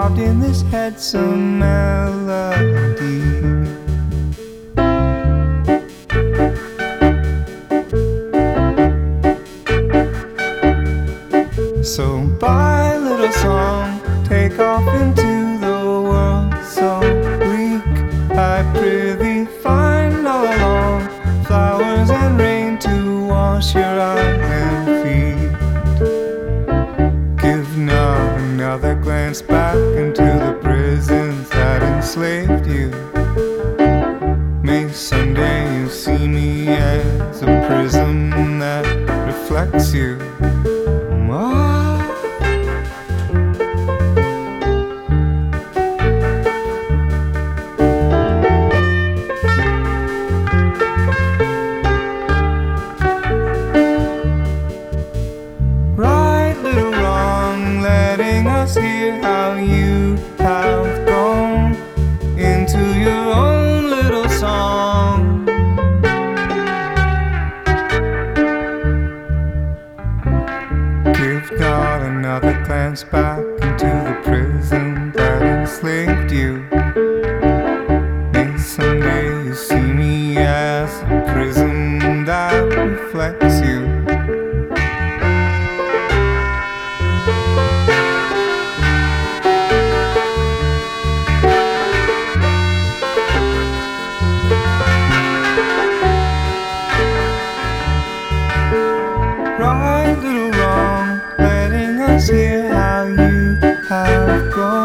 carved in this head some melody. So bye, little song, take off into the world so bleak. I prithee find all along flowers and rain to wash your eyes and feet. Give now another glance back into the prisons that enslaved you. May someday you see me as a prism that reflects you. Right, little wrong, letting us hear how you have gone into your own little song. Give God another glance back into the prison that enslaved you. May someday you see me as a prism that reflects you. Right, little wrong, letting us hear how you have gone